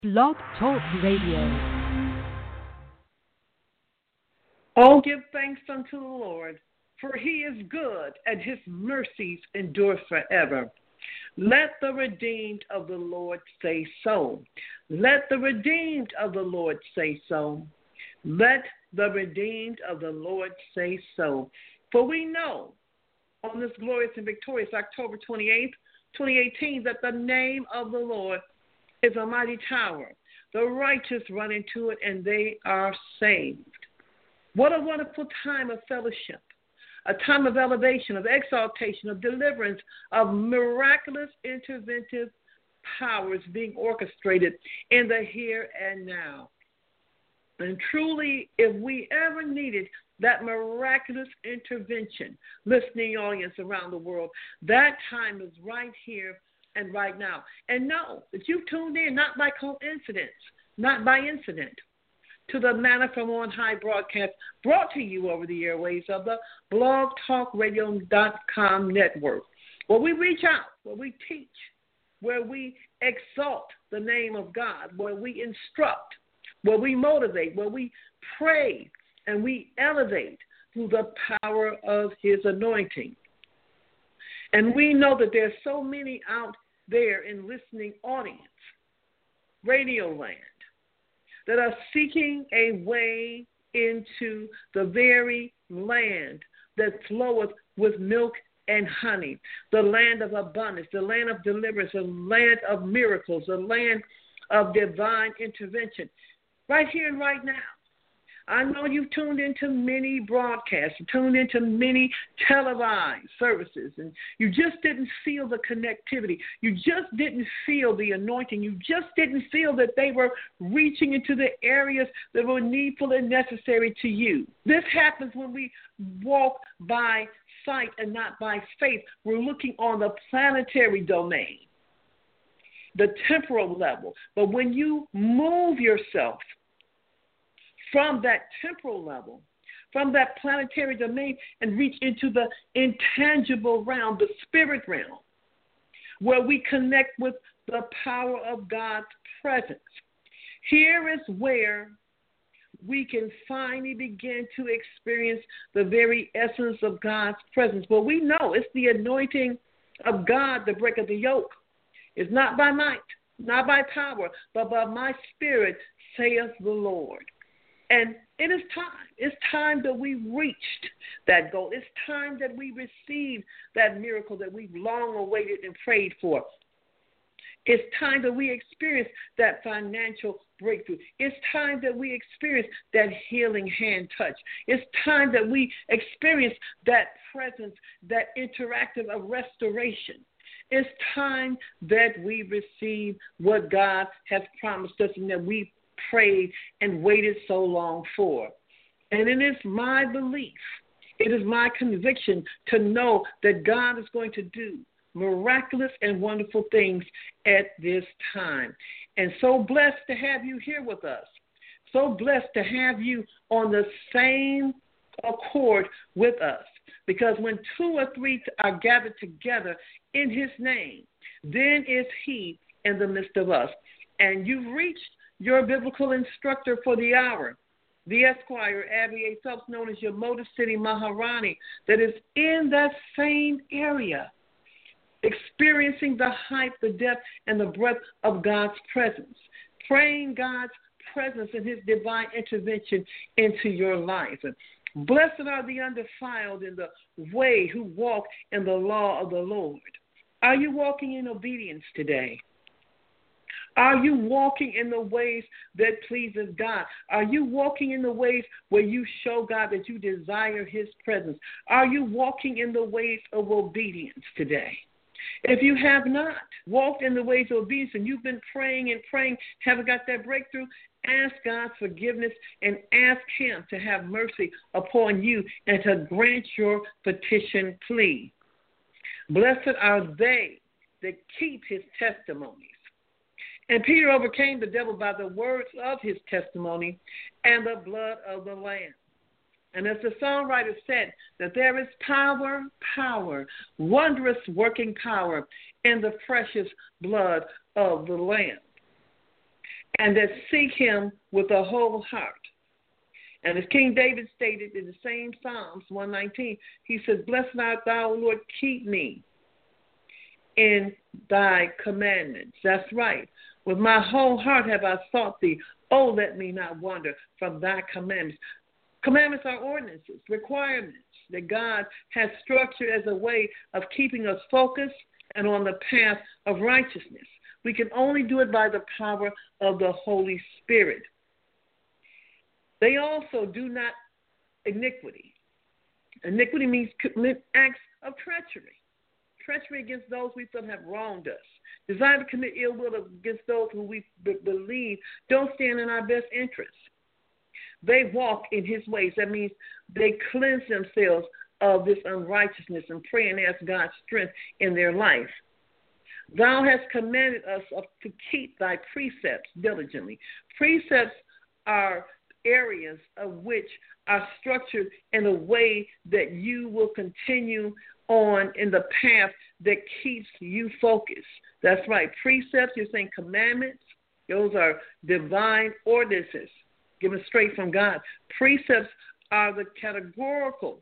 Blog Talk Radio. Oh, give thanks unto the Lord, for he is good, and his mercies endure forever. Let the redeemed of the Lord say so. Let the redeemed of the Lord say so. Let the redeemed of the Lord say so. For we know on this glorious and victorious October 28th, 2018, that the name of the Lord is a mighty tower. The righteous run into it, and they are saved. What a wonderful time of fellowship, a time of elevation, of exaltation, of deliverance, of miraculous interventive powers being orchestrated in the here and now. And truly, if we ever needed that miraculous intervention, listening audience around the world, that time is right here and right now. And know that you tuned in not by coincidence, not by incident, to the Manna from On High broadcast brought to you over the airways of the blogtalkradio.com network, where we reach out, where we teach, where we exalt the name of God, where we instruct, where we motivate, where we pray, and we elevate through the power of his anointing. And we know that there's so many out there in listening audience, radio land, that are seeking a way into the very land that floweth with milk and honey, the land of abundance, the land of deliverance, the land of miracles, the land of divine intervention, right here and right now. I know you've tuned into many broadcasts, you tuned into many televised services, and you just didn't feel the connectivity. You just didn't feel the anointing. You just didn't feel that they were reaching into the areas that were needful and necessary to you. This happens when we walk by sight and not by faith. We're looking on the planetary domain, the temporal level. But when you move yourself from that temporal level, from that planetary domain, and reach into the intangible realm, the spirit realm, where we connect with the power of God's presence. Here is where we can finally begin to experience the very essence of God's presence. Well, we know it's the anointing of God that breaketh the yoke. It's not by might, not by power, but by my spirit, saith the Lord. And it is time. It's time that we reached that goal. It's time that we received that miracle that we've long awaited and prayed for. It's time that we experience that financial breakthrough. It's time that we experience that healing hand touch. It's time that we experience that presence, that interactive of restoration. It's time that we receive what God has promised us and that we prayed and waited so long for. And it is my belief, it is my conviction to know that God is going to do miraculous and wonderful things at this time. And so blessed to have you here with us. So blessed to have you on the same accord with us. Because when two or three are gathered together in his name, then is he in the midst of us. And you've reached your biblical instructor for the hour, the Esquire, Abby A. Phelps, known as your Motor City Maharani, that is in that same area, experiencing the height, the depth, and the breadth of God's presence, praying God's presence and his divine intervention into your life. And blessed are the undefiled in the way who walk in the law of the Lord. Are you walking in obedience today? Are you walking in the ways that pleases God? Are you walking in the ways where you show God that you desire his presence? Are you walking in the ways of obedience today? If you have not walked in the ways of obedience and you've been praying and praying, haven't got that breakthrough, ask God's forgiveness and ask him to have mercy upon you and to grant your petition plea. Blessed are they that keep his testimonies. And Peter overcame the devil by the words of his testimony and the blood of the Lamb. And as the songwriter said, that there is power, wondrous working power in the precious blood of the Lamb. and that seek him with a whole heart. And as King David stated in the same Psalms 119, he says, Blessed art thou, O Lord, keep me in thy commandments. That's right. With my whole heart have I sought thee. Oh, let me not wander from thy commandments. Commandments are ordinances, requirements that God has structured as a way of keeping us focused and on the path of righteousness. We can only do it by the power of the Holy Spirit. They also do not iniquity. Iniquity means commit acts of treachery. Treachery against those we feel have wronged us. Desire to commit ill will against those who we believe don't stand in our best interest. They walk in his ways. That means they cleanse themselves of this unrighteousness and pray and ask God's strength in their life. Thou hast commanded us to keep thy precepts diligently. Precepts are areas of which are structured in a way that you will continue on in the path that keeps you focused. That's right. Precepts, you're saying commandments, those are divine ordinances given straight from God. Precepts are the categorical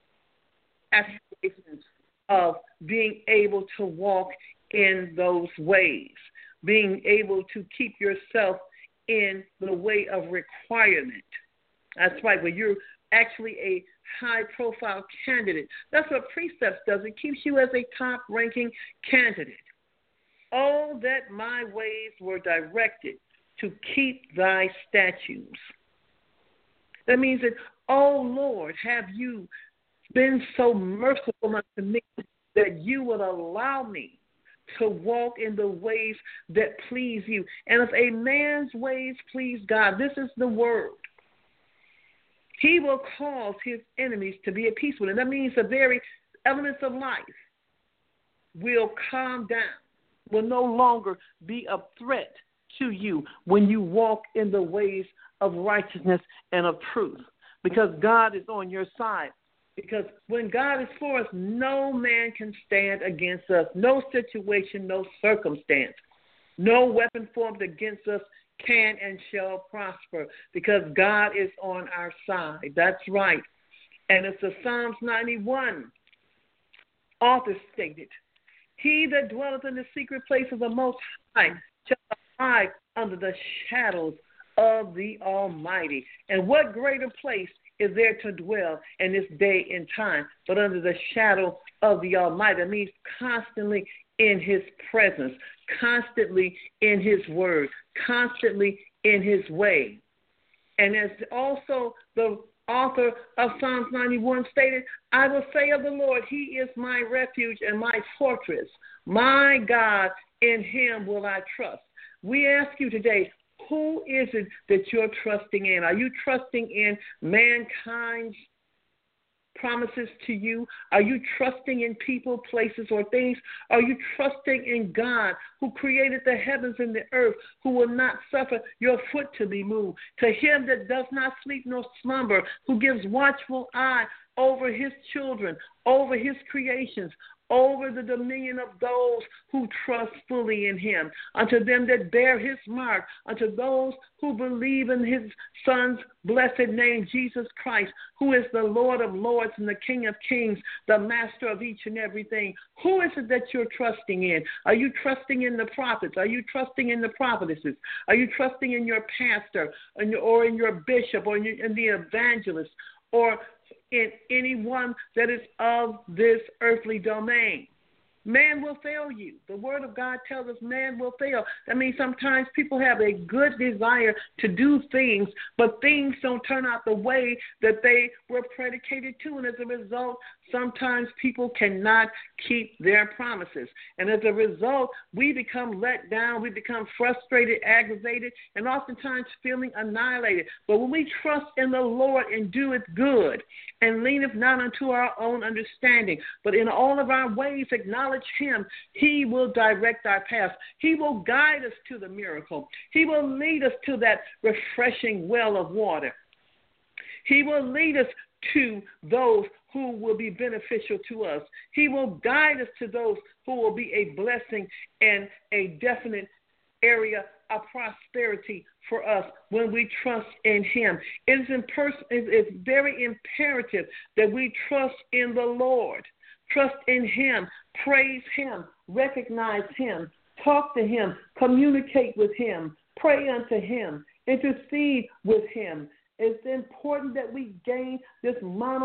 aspirations of being able to walk in those ways, being able to keep yourself in the way of requirement. That's right, when you're actually a high-profile candidate. That's what precepts does. It keeps you as a top-ranking candidate. Oh, that my ways were directed to keep thy statutes. That means that, oh, Lord, have you been so merciful unto me that you would allow me to walk in the ways that please you. And if a man's ways please God, this is the word, he will cause his enemies to be at peace with him. That means the very elements of life will calm down, will no longer be a threat to you when you walk in the ways of righteousness and of truth, because God is on your side. Because when God is for us, no man can stand against us. No situation, no circumstance, no weapon formed against us can and shall prosper, because God is on our side. That's right. And it's the Psalms 91 author stated, he that dwelleth in the secret place of the Most High shall abide under the shadows of the Almighty. And what greater place is there to dwell in this day and time but under the shadow of the Almighty? That means constantly in his presence, constantly in his word, constantly in his way. And as also the author of Psalms 91 stated, I will say of the Lord, he is my refuge and my fortress. My God, in him will I trust. We ask you today, who is it that you're trusting in? Are you trusting in mankind's promises to you? Are you trusting in people, places, or things? Are you trusting in God, who created the heavens and the earth, who will not suffer your foot to be moved? To him that does not sleep nor slumber, who gives watchful eye over his children, over his creations, over the dominion of those who trust fully in him, unto them that bear his mark, unto those who believe in his Son's blessed name, Jesus Christ, who is the Lord of lords and the King of kings, the master of each and everything. Who is it that you're trusting in? Are you trusting in the prophets? Are you trusting in the prophetesses? Are you trusting in your pastor or in your bishop or in the evangelist, or in anyone that is of this earthly domain? Man will fail you. The word of God tells us man will fail. That means sometimes people have a good desire to do things, but things don't turn out the way that they were predicated to. And as a result, sometimes people cannot keep their promises. And as a result, we become let down, we become frustrated, aggravated, and oftentimes feeling annihilated. But when we trust in the Lord and do it good, and leaneth not unto our own understanding, but in all of our ways acknowledge him, he will direct our path. He will guide us to the miracle. He will lead us to that refreshing well of water. He will lead us to those who will be beneficial to us. He will guide us to those who will be a blessing and a definite area a prosperity for us when we trust in him. It's very imperative that we trust in the Lord. Trust in him, praise him, recognize him, talk to him, communicate with him, pray unto him, intercede with him. It's important that we gain this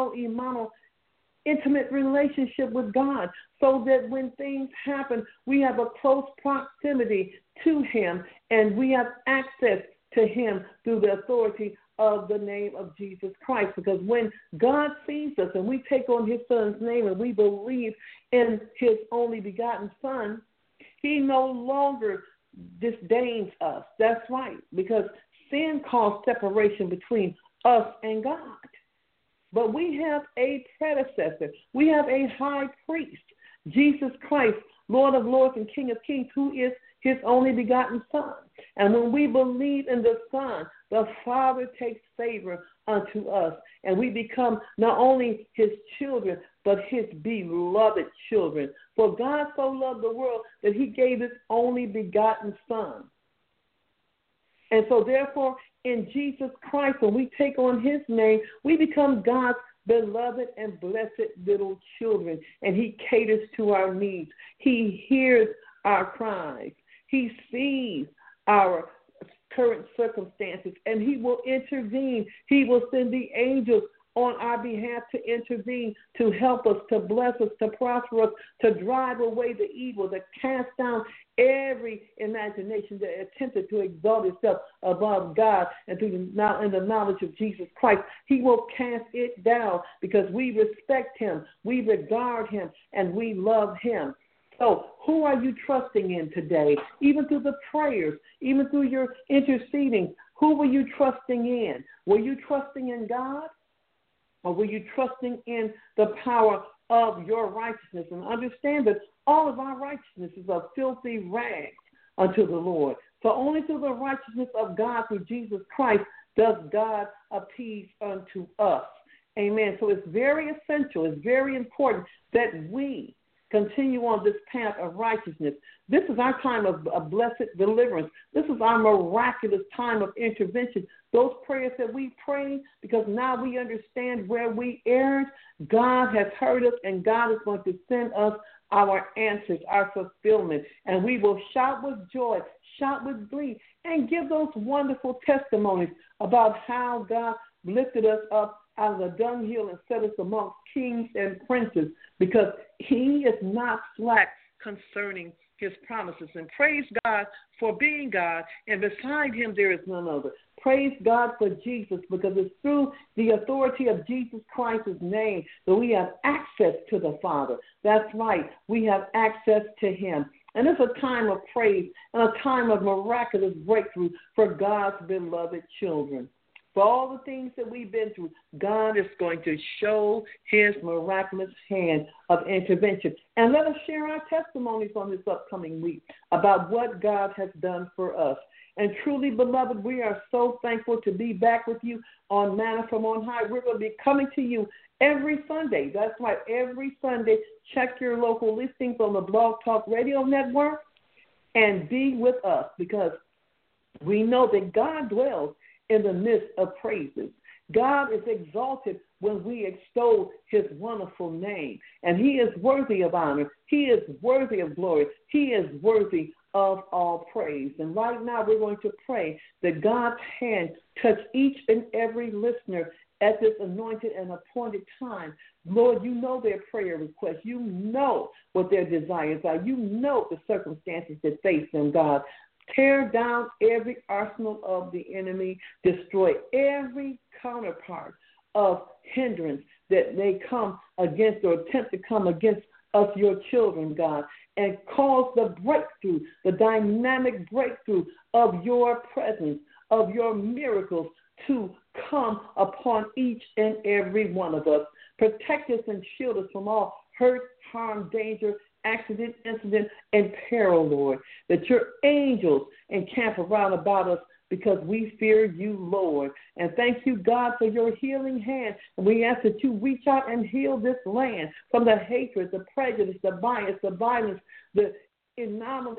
intimate relationship with God so that when things happen, we have a close proximity to him and we have access to him through the authority of the name of Jesus Christ. Because when God sees us and we take on his son's name and we believe in his only begotten son, he no longer disdains us. That's right, because sin caused separation between us and God. But we have a predecessor. We have a high priest, Jesus Christ, Lord of lords and King of kings, who is his only begotten son. And when we believe in the Son, the Father takes favor unto us, and we become not only his children, but his beloved children. For God so loved the world that he gave his only begotten son. And so therefore, in Jesus Christ, when we take on his name, we become God's beloved and blessed little children, and he caters to our needs. He hears our cries. He sees our current circumstances, and he will intervene. He will send the angels on our behalf to intervene, to help us, to bless us, to prosper us, to drive away the evil, to cast down every imagination that attempted to exalt itself above God and in the knowledge of Jesus Christ. He will cast it down because we respect him, we regard him, and we love him. So who are you trusting in today? Even through the prayers, even through your interceding, who were you trusting in? Were you trusting in God? Or were you trusting in the power of your righteousness? And understand that all of our righteousness is a filthy rag unto the Lord. So only through the righteousness of God through Jesus Christ does God appease unto us. Amen. So it's very essential, it's very important that we continue on this path of righteousness. This is our time of blessed deliverance. This is our miraculous time of intervention. Those prayers that we pray, because now we understand where we erred, God has heard us, and God is going to send us our answers, our fulfillment. And we will shout with joy, shout with glee, and give those wonderful testimonies about how God lifted us up out of the dunghill and set us amongst kings and princes, because he is not slack concerning his promises. And praise God for being God, and beside him there is none other. Praise God for Jesus, because it's through the authority of Jesus Christ's name that we have access to the Father. That's right, we have access to him. And it's a time of praise and a time of miraculous breakthrough for God's beloved children. For all the things that we've been through, God is going to show his miraculous hand of intervention. And let us share our testimonies on this upcoming week about what God has done for us. And truly, beloved, we are so thankful to be back with you on Manna from on High. We're going to be coming to you every Sunday. That's right, every Sunday. Check your local listings on the Blog Talk Radio Network and be with us, because we know that God dwells in the midst of praises. God is exalted when we extol his wonderful name. And he is worthy of honor. He is worthy of glory. He is worthy of all praise. And right now we're going to pray that God's hand touch each and every listener at this anointed and appointed time. Lord, you know their prayer requests. You know what their desires are. You know the circumstances that face them, God. Tear down every arsenal of the enemy. Destroy every counterpart of hindrance that may come against or attempt to come against us, your children, God, and cause the breakthrough, the dynamic breakthrough of your presence, of your miracles to come upon each and every one of us. Protect us and shield us from all hurt, harm, danger, accident, incident, and peril, Lord, that your angels encamp around about us, because we fear you, Lord. And thank you, God, for your healing hand. And we ask that you reach out and heal this land from the hatred, the prejudice, the bias, the violence, the anomalies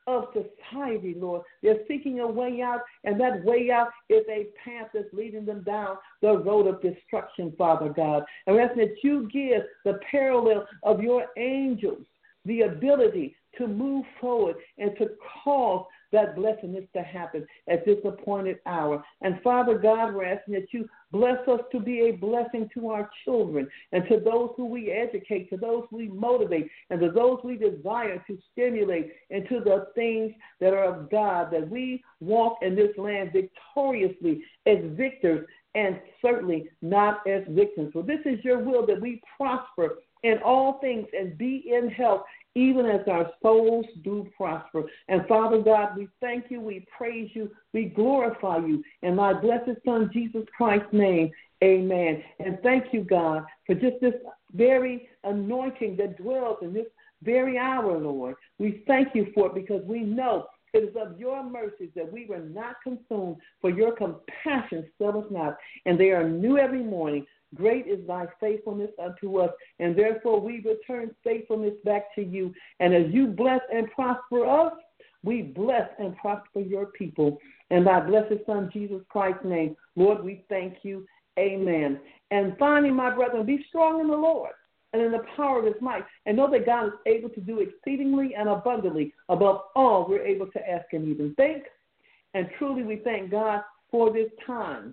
of society, Lord. They're seeking a way out, and that way out is a path that's leading them down the road of destruction, Father God. And we're asking that you give the parallel of your angels the ability to move forward and to cause that blessedness to happen at this appointed hour. And Father God, we're asking that you bless us to be a blessing to our children and to those who we educate, to those we motivate, and to those we desire to stimulate into the things that are of God, that we walk in this land victoriously as victors and certainly not as victims. For this is your will, that we prosper in all things and be in health, even as our souls do prosper. And Father God, we thank you, we praise you, we glorify you. In my blessed Son, Jesus Christ's name, amen. And thank you, God, for just this very anointing that dwells in this very hour, Lord. We thank you for it because we know it is of your mercies that we were not consumed, for your compassion fail us not, and they are new every morning. Great is thy faithfulness unto us, and therefore we return faithfulness back to you. And as you bless and prosper us, we bless and prosper your people. In thy blessed Son, Jesus Christ's name, Lord, we thank you. Amen. And finally, my brethren, be strong in the Lord and in the power of his might, and know that God is able to do exceedingly and abundantly above all we're able to ask and even think. And truly we thank God for this time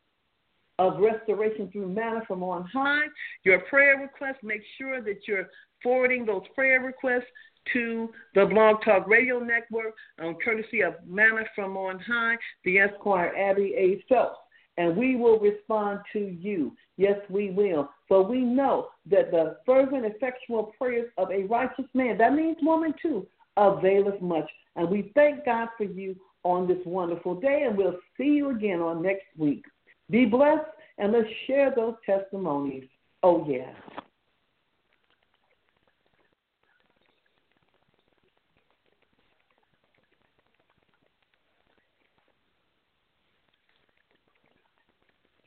of restoration through manna from on high. Your prayer requests, make sure that you're forwarding those prayer requests to the Blog Talk Radio Network, courtesy of Manna from on High, the Esquire Abby A. Phelps. And we will respond to you. Yes, we will. For we know that the fervent, effectual prayers of a righteous man, that means woman too, availeth much. And we thank God for you on this wonderful day, and we'll see you again on next week. Be blessed, and let's share those testimonies. Oh, yeah.